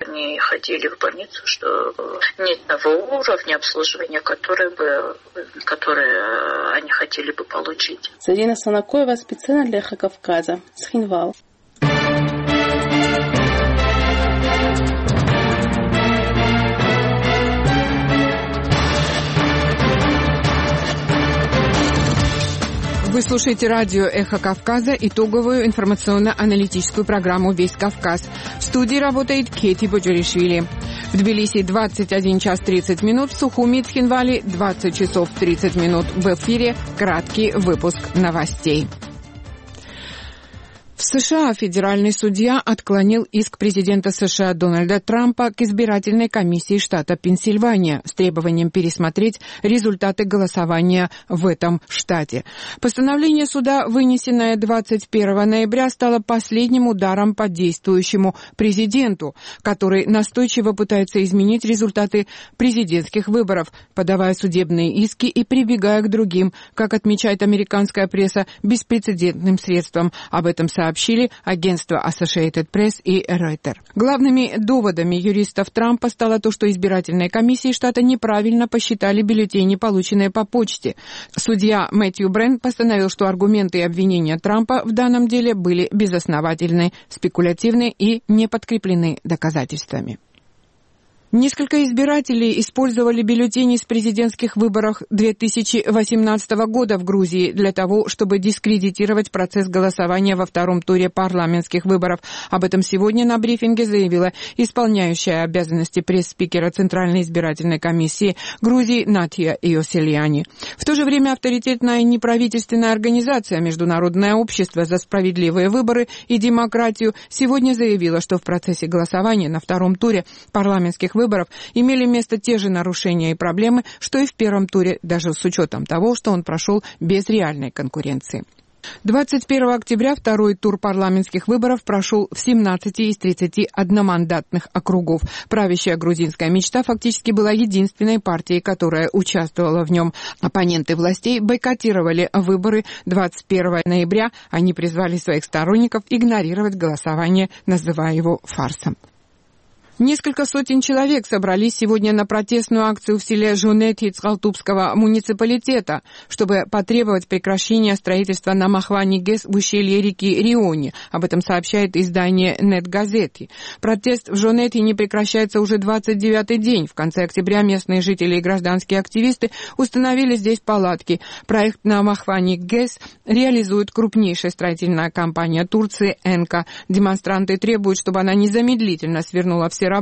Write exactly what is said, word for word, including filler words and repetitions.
они ходили в больницу, что нет того уровня обслуживания, который бы, которое они хотели бы получить. Зарина Санакоева специально для Эхо Кавказа. Схинвал. Вы слушаете радио «Эхо Кавказа», итоговую информационно-аналитическую программу «Весь Кавказ». В студии работает Кети Боджоришвили. В Тбилиси двадцать один час тридцать минут, в Сухуми, Цхинвале двадцать часов тридцать минут. В эфире краткий выпуск новостей. В США федеральный судья отклонил иск президента США Дональда Трампа к избирательной комиссии штата Пенсильвания с требованием пересмотреть результаты голосования в этом штате. Постановление суда, вынесенное двадцать первого ноября, стало последним ударом по действующему президенту, который настойчиво пытается изменить результаты президентских выборов, подавая судебные иски и прибегая к другим, как отмечает американская пресса, беспрецедентным средствам. Об этом сообщили сообщили агентства Associated Press и Reuters. Главными доводами юристов Трампа стало то, что избирательные комиссии штата неправильно посчитали бюллетени, полученные по почте. Судья Мэтью Брент постановил, что аргументы и обвинения Трампа в данном деле были безосновательны, спекулятивны и не подкреплены доказательствами. Несколько избирателей использовали бюллетени с президентских выборов две тысячи восемнадцатого года в Грузии для того, чтобы дискредитировать процесс голосования во втором туре парламентских выборов. Об этом сегодня на брифинге заявила исполняющая обязанности пресс-спикера Центральной избирательной комиссии Грузии Натия Иосельяни. В то же время авторитетная неправительственная организация «Международное общество за справедливые выборы и демократию» сегодня заявила, что в процессе голосования на втором туре парламентских выборов выборов имели место те же нарушения и проблемы, что и в первом туре, даже с учетом того, что он прошел без реальной конкуренции. двадцать первого октября второй тур парламентских выборов прошел в семнадцати из тридцати одномандатных округов. Правящая грузинская мечта фактически была единственной партией, которая участвовала в нем. Оппоненты властей бойкотировали выборы двадцать первого ноября. Они призвали своих сторонников игнорировать голосование, называя его фарсом. Несколько сотен человек собрались сегодня на протестную акцию в селе Жунети Цхалтубского муниципалитета, чтобы потребовать прекращения строительства на Махвани ГЭС в ущелье реки Риони. Об этом сообщает издание «Нет-газети». Протест в Жунети не прекращается уже двадцать девятый день. В конце октября местные жители и гражданские активисты установили здесь палатки. Проект на Махвани ГЭС реализует крупнейшая строительная компания Турции «Энка». Демонстранты требуют, чтобы она незамедлительно свернула все